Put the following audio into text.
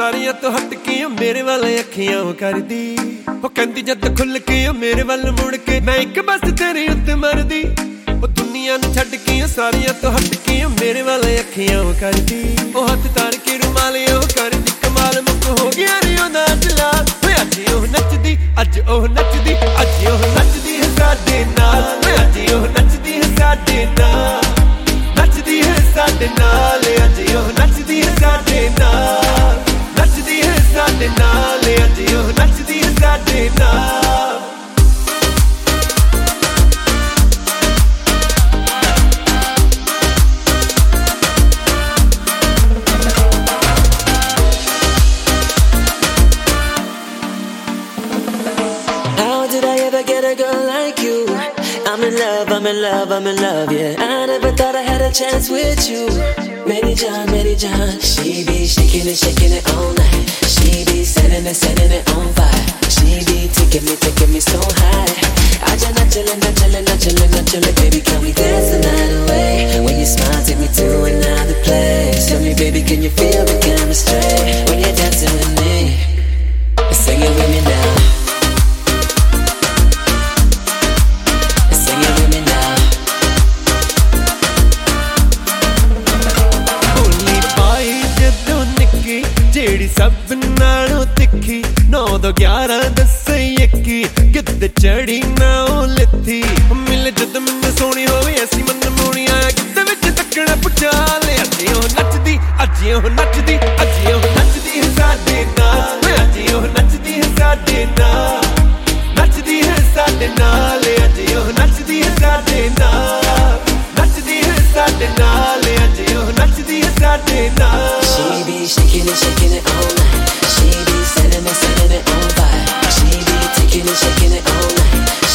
ਸਾਰੀਆਂ ਤੋਂ ਹਟ ਕੇ ਮੇਰੇ ਵੱਲ ਅੱਖੀਆਂ ਕਰਦੀ। ਉਹ ਕਹਿੰਦੀ ਜਦ ਖੁੱਲ ਕੇ ਮੇਰੇ ਵੱਲ ਮੁੜ ਕੇ ਮੈਂ ਇੱਕ ਬਸ ਤੇਰੇ ਉੱਤੇ ਮਰਦੀ। ਉਹ ਦੁਨੀਆ ਨੂੰ ਛੱਡ ਕੇ ਸਾਰੀਆਂ ਤੋਂ ਹਟ ਕੇ ਮੇਰੇ ਵੱਲ ਅੱਖੀਆਂ ਕਰਦੀ। ਉਹ ਹੱਥ ਤਾਰ ਕੇ ਰੁਮਾਲ ਉਹ ਕਰਦੀ ਕਮਾਲ ਮੁੱਕ ਹੋ ਗਿਆ ਰੇ ਉਹਦਾ ਜਲਾਲ। ਅੱਜ ਉਹ ਨੱਚਦੀ ਅੱਜ ਉਹ ਨੱਚਦੀ ਅੱਜ ਉਹ ਨੱਚਦੀ ਹੈ ਸਾਡੇ ਨਾਲ। ਅੱਜ ਉਹ ਨੱਚਦੀ ਹੈ ਸਾਡੇ ਨਾਲ ਨੱਚਦੀ ਹੈ ਸਾਡੇ ਨਾਲ। ਅੱਜ ਉਹ ਨੱਚਦੀ ਹੈ ਸਾਡੇ ਨਾਲ ਨੱਚਦੀ ਹੈ ਸਾਡੇ ਨਾਲ। ਅੱਜ ਉਹ ਨੱਚਦੀ ਹੈ ਸਾਡੇ ਨਾਲ। I'm in love, I'm in love, I'm in love, yeah. I never thought I had a chance with you. Mary John, she be shaking it all night. She be setting it on fire. She be taking me so high. Aja nachale, baby, can we dance the night away? When you smile, take me to another place. Tell me, baby, can you feel the chemistry when you're dancing with me? Sing it with me now. ਜਿਹੜੀ ਸਭ ਨਾਲੋਂ ਤਿੱਖੀ 9 ਤੋਂ 11 10 21 ਕਿੱਦ ਚੜੀ ਨਾ ਉਹ ਲਿੱਥੀ। ਮਿਲ ਜਦ ਮੈਨੂੰ ਸੋਹਣੀ ਹੋਵੇ ਐਸੀ ਮਨ ਮੋਣੀ ਆਇਆ ਕਿੱਦ ਵਿੱਚ ਤੱਕਣਾ ਪੁੱਛਾ ਲੈ। ਅੱਜ ਉਹ ਨੱਚਦੀ ਅੱਜ ਉਹ ਨੱਚਦੀ ਅੱਜ ਉਹ ਨੱਚਦੀ ਹੈ ਸਾਡੇ ਨਾਲ। ਅੱਜ ਉਹ ਨੱਚਦੀ ਹੈ ਸਾਡੇ ਨਾਲ ਨੱਚਦੀ ਹੈ ਸਾਡੇ ਨਾਲ। ਅੱਜ ਉਹ ਨੱਚਦੀ ਹੈ ਸਾਡੇ ਨਾਲ ਨੱਚਦੀ ਹੈ ਸਾਡੇ ਨਾਲ। ਅੱਜ ਉਹ ਨੱਚਦੀ ਹੈ ਸਾਡੇ ਨਾਲ। She be shaking it all night. She be setting it on fire. She be taking it all night.